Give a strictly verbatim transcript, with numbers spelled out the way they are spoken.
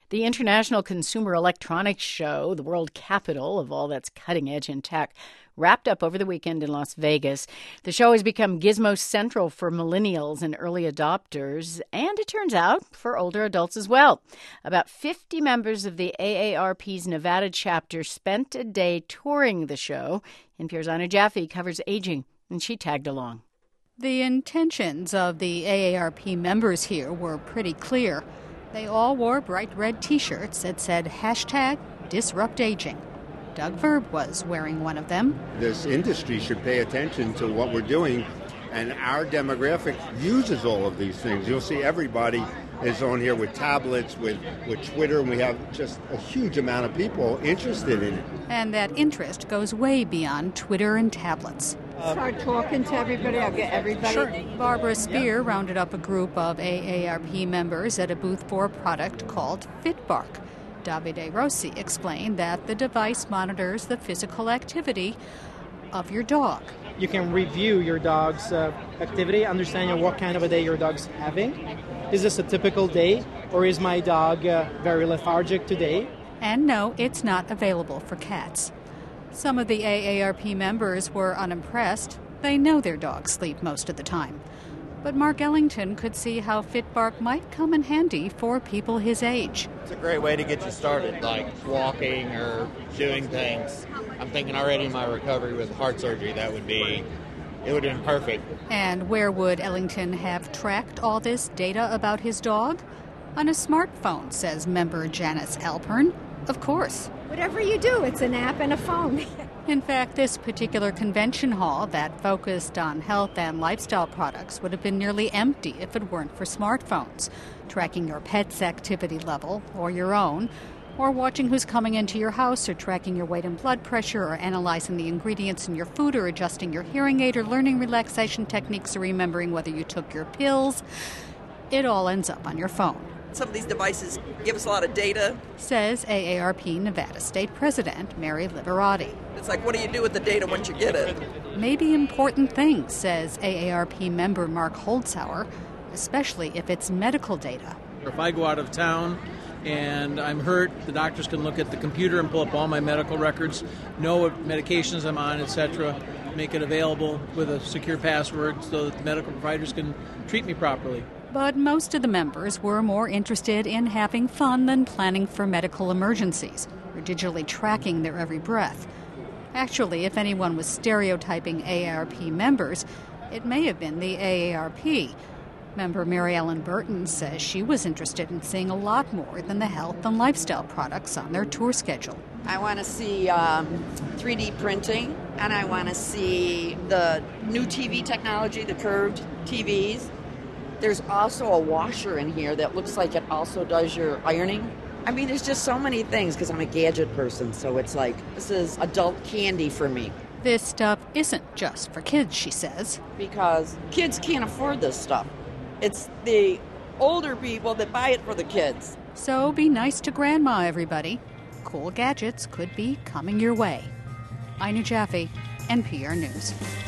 The International Consumer Electronics Show, the world capital of all that's cutting edge in tech, wrapped up over the weekend in Las Vegas. The show has become gizmo central for millennials and early adopters, and it turns out for older adults as well. About fifty members of the A A R P's Nevada chapter spent a day touring the show. N P R's Ina Jaffe covers aging, and she tagged along. The intentions of the A A R P members here were pretty clear. They all wore bright red T-shirts that said hashtag Disrupt Aging. Doug Verb was wearing one of them. This industry should pay attention to what we're doing, and our demographic uses all of these things. You'll see everybody is on here with tablets, with, with Twitter, and we have just a huge amount of people interested in it. And that interest goes way beyond Twitter and tablets. Start talking to everybody. I'll get everybody. Sure. Barbara Spear rounded up a group of A A R P members at a booth for a product called FitBark. Davide Rossi explained that the device monitors the physical activity of your dog. You can review your dog's uh, activity, understanding what kind of a day your dog's having. Is this a typical day, or is my dog uh, very lethargic today? And no, it's not available for cats. Some of the A A R P members were unimpressed. They know their dogs sleep most of the time. But Mark Ellington could see how FitBark might come in handy for people his age. It's a great way to get you started, like walking or doing things. I'm thinking already in my recovery with heart surgery, that would be, it would have been perfect. And where would Ellington have tracked all this data about his dog? On a smartphone, says member Janice Alpern. Of course. Whatever you do, it's an app and a phone. In fact, this particular convention hall that focused on health and lifestyle products would have been nearly empty if it weren't for smartphones, tracking your pet's activity level or your own, or watching who's coming into your house, or tracking your weight and blood pressure, or analyzing the ingredients in your food, or adjusting your hearing aid, or learning relaxation techniques, or remembering whether you took your pills. It all ends up on your phone. Some of these devices give us a lot of data, says A A R P Nevada State President Mary Liberati. It's like, what do you do with the data once you get it? Maybe important things, says A A R P member Mark Holzhauer, especially if it's medical data. If I go out of town and I'm hurt, the doctors can look at the computer and pull up all my medical records, know what medications I'm on, et cetera, make it available with a secure password so that the medical providers can treat me properly. But most of the members were more interested in having fun than planning for medical emergencies or digitally tracking their every breath. Actually, if anyone was stereotyping A A R P members, it may have been the A A R P. Member Mary Ellen Burton says she was interested in seeing a lot more than the health and lifestyle products on their tour schedule. I want to see um, three D printing, and I want to see the new T V technology, the curved T Vs. There's also a washer in here that looks like it also does your ironing. I mean, there's just so many things because I'm a gadget person, so it's like, this is adult candy for me. This stuff isn't just for kids, she says. Because kids can't afford this stuff. It's the older people that buy it for the kids. So be nice to Grandma, everybody. Cool gadgets could be coming your way. Ina Jaffe, N P R News.